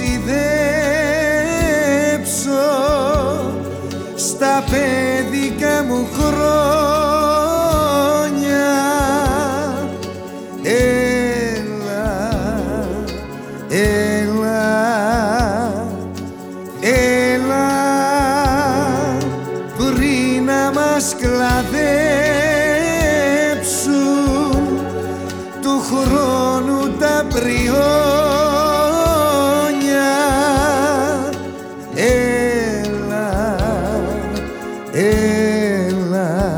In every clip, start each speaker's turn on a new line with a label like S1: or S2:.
S1: ταξιδέψω στα παιδικά μου χρόνια. Έλα, έλα, έλα πριν να μας κλαδέψουν του χρόνου τα πριόνια. Έλα, έλα,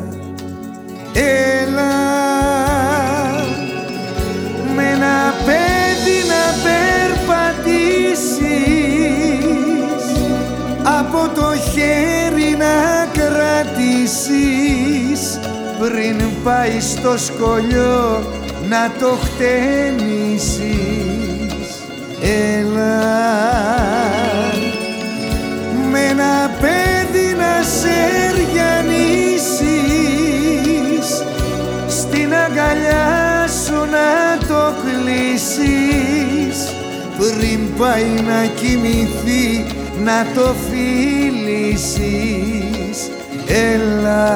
S1: έλα με ένα παιδί να περπατήσεις, από το χέρι να κρατήσεις, πριν πάει στο σκολιό να το χτενίσεις. Έλα με ένα παιδί να σεριανίσεις, στην αγκαλιά σου να το κλείσεις, πριν πάει να κοιμηθεί να το φιλήσεις. Έλα,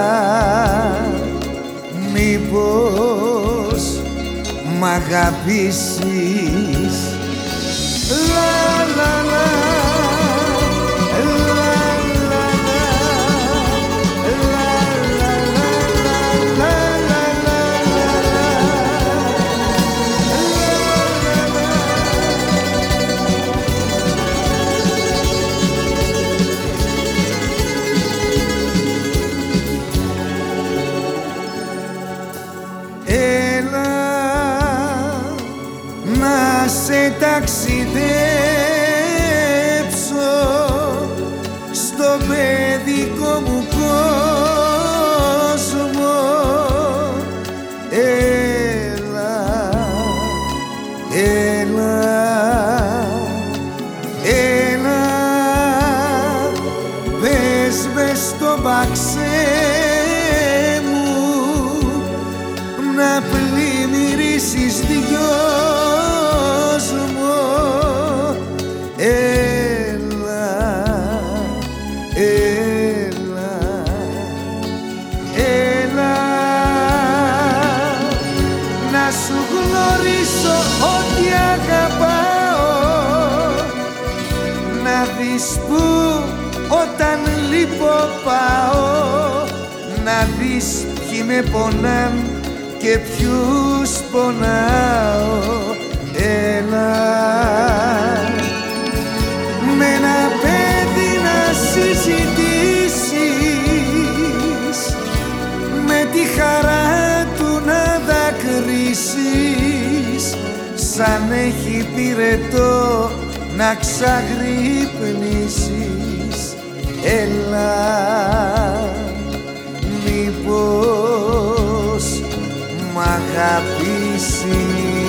S1: μήπως μ' αγαπήσεις. Λα λα λα, να σε ταξιδέψω στο παιδικό μου κόσμο. Έλα, έλα, έλα πες μες στο παξέ μου να πλημμυρίσεις δυο. Έλα, έλα, έλα να σου γνωρίσω ότι αγαπάω, να δεις που όταν λείπω πάω, να δεις ποιοι με πονάν και ποιους πονάω. Έλα με ένα παιδί να συζητήσεις, με τη χαρά του να δακρύσεις, σαν έχει πυρετό να ξαγρυπνήσεις. Έλα, μήπως μ' αγαπήσεις.